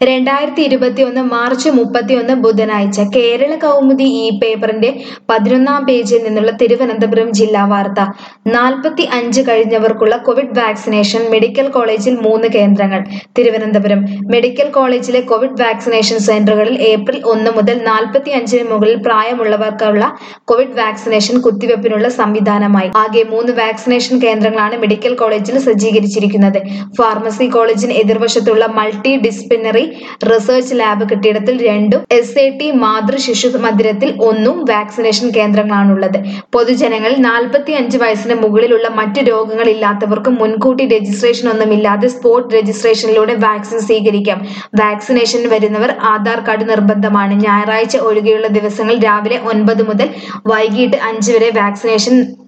2021 March 31 ബുധനാഴ്ച കേരള കൗമുദി ഈ പേപ്പറിന്റെ 11-ാം പേജിൽ നിന്നുള്ള തിരുവനന്തപുരം ജില്ലാ വാർത്ത. 45 കഴിഞ്ഞവർക്കുള്ള കോവിഡ് വാക്സിനേഷൻ മെഡിക്കൽ കോളേജിൽ 3 കേന്ദ്രങ്ങൾ. തിരുവനന്തപുരം മെഡിക്കൽ കോളേജിലെ കോവിഡ് വാക്സിനേഷൻ സെന്ററുകളിൽ ഏപ്രിൽ 1 മുതൽ 45-ന് മുകളിൽ പ്രായമുള്ളവർക്കുള്ള കോവിഡ് വാക്സിനേഷൻ കുത്തിവയ്പ്പിനുള്ള സംവിധാനമായി. ആകെ 3 വാക്സിനേഷൻ കേന്ദ്രങ്ങളാണ് മെഡിക്കൽ കോളേജിൽ സജ്ജീകരിച്ചിരിക്കുന്നത്. ഫാർമസി കോളേജിന് എതിർവശത്തുള്ള മൾട്ടി ഡിസിപ്ലിനറി റിസർച്ച് ലാബ് കെട്ടിടത്തിൽ 2ഉം SAT മാതൃ ശിശു മന്ദിരത്തിൽ 1ഉം വാക്സിനേഷൻ കേന്ദ്രങ്ങളാണുള്ളത്. പൊതുജനങ്ങളിൽ 45 വയസ്സിന് മുകളിലുള്ള മറ്റ് രോഗങ്ങളില്ലാത്തവർക്ക് മുൻകൂട്ടി രജിസ്ട്രേഷൻ ഒന്നുമില്ലാതെ സ്പോട്ട് രജിസ്ട്രേഷനിലൂടെ വാക്സിൻ സ്വീകരിക്കാം. വാക്സിനേഷന് വരുന്നവർ ആധാർ കാർഡ് നിർബന്ധമാണ്. ഞായറാഴ്ച ഒഴികെയുള്ള ദിവസങ്ങളിൽ രാവിലെ 9 മുതൽ വൈകിട്ട് 5 വരെ വാക്സിനേഷൻ